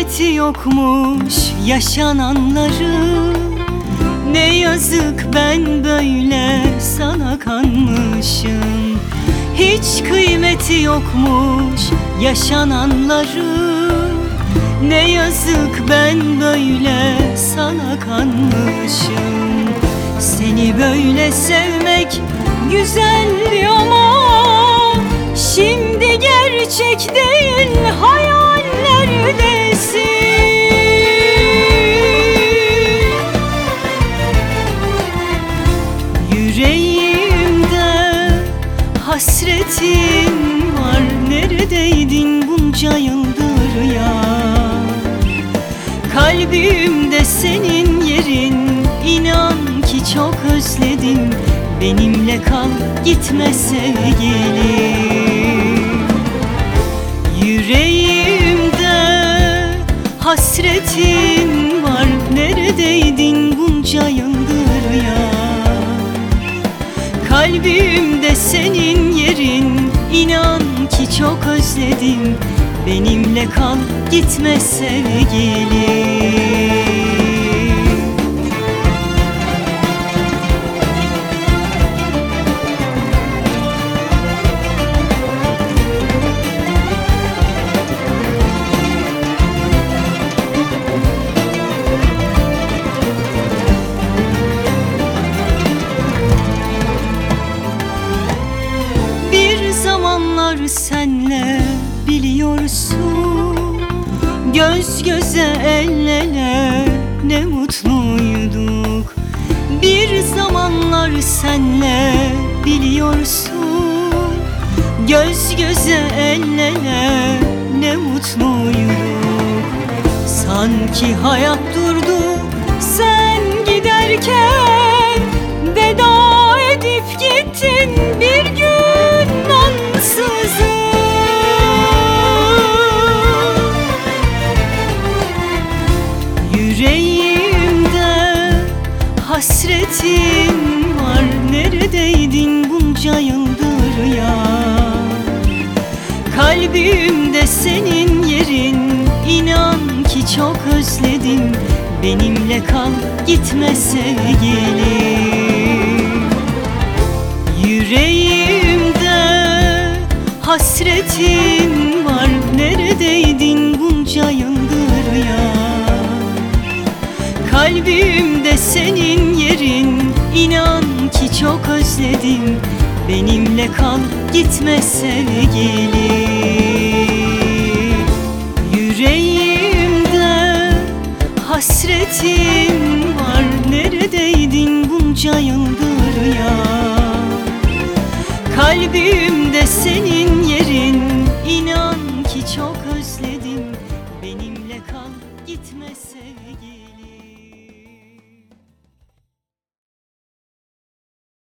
kıymeti yokmuş yaşananların. Ne yazık ben böyle sana kanmışım. Hiç kıymeti yokmuş yaşananların. Ne yazık ben böyle sana kanmışım. Seni böyle sevmek güzeldi ama şimdi gerçek değil, hayallerdesin. Yüreğimde hasretin var, neredeydin bunca yıldır ya? Kalbimde senin yerin, inan ki çok özledim. Benimle kal, gitme sevgilim. Yüreğimde hasretin var, neredeydin bunca yıldır ya? Kalbimde senin yerin, inan ki çok özledim. Benimle kal, gitme sevgilim. Bir zamanlar senle biliyorsun, göz göze el ele ne mutluyduk. Bir zamanlar senle biliyorsun, göz göze el ele ne mutluyduk. Sanki hayat durdu sen giderken, veda edip gittin bir gün ansızın. Yüreğimde hasretin var, neredeydin bunca yıldır ya? Kalbimde senin yerin, inan ki çok özledim. Benimle kal, gitme sevgilim. Yüreğimde hasretin var, neredeydin bunca yıldır ya? Kalbimde senin yerin, inan ki çok özledim. Benimle kal, gitme sevgilim. Yüreğimde hasretin var, neredeydin bunca yıldır ya? Kalbimde senin yerin,